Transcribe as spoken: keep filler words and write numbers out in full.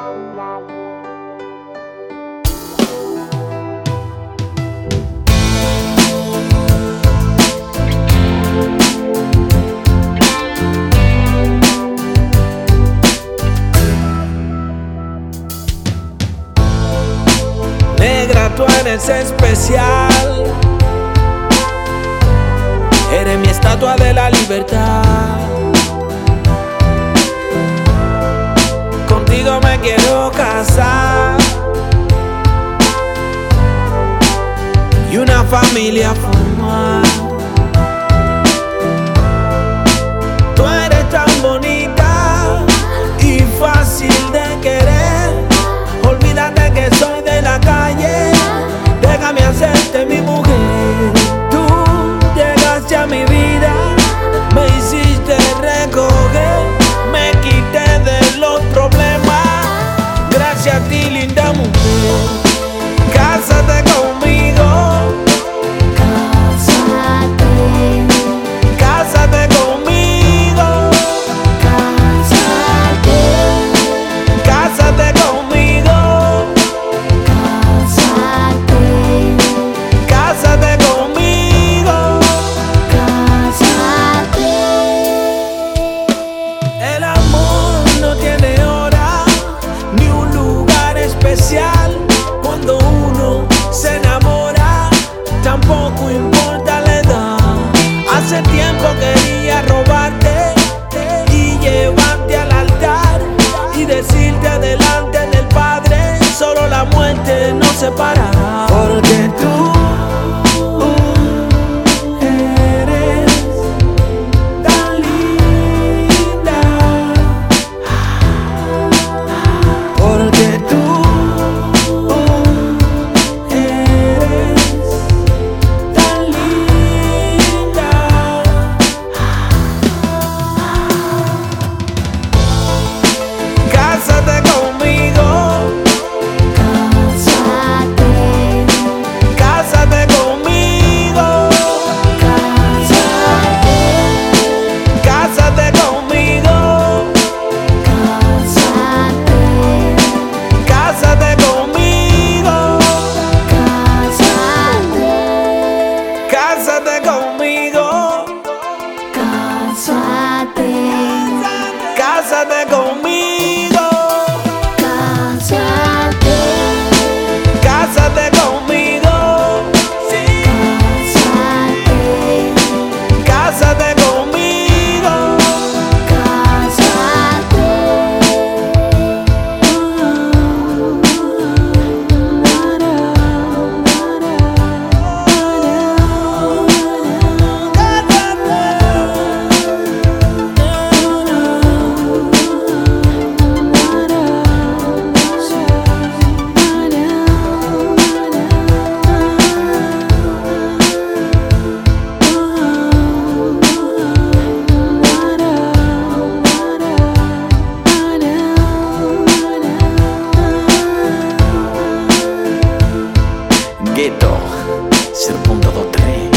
Negra, tú eres especial, eres mi estatua de la libertad. Contigo me quiero casar y una familia formar. Tú eres tan bonita y fácil de querer. Olvídate que soy de la calle, déjame hacerte mi mujer. Tú llegaste a mi vida, me hiciste recoger, me quité de los problemas, gracias a ti, linda mujer. Cásate conmigo, cásate, cásate conmigo, cásate, cásate conmigo, cásate, cásate conmigo, cásate. El amor no tiene hora ni un lugar especial. Cuando uno se enamora, tampoco importa la edad. Hace tiempo quería robarte y llevarte al altar y decirte delante del Padre, solo la muerte nos separará. Porque tú eres tan linda, porque tú cásate conmigo, cásate, cásate conmigo, cásate, cásate conmigo, cásate, cásate conmigo, cásate, cásate conmigo, cásate, cásate conmigo. Cásate conmigo, sí. Cásate, cásate conmigo, Gueto, cero punto veintitrés.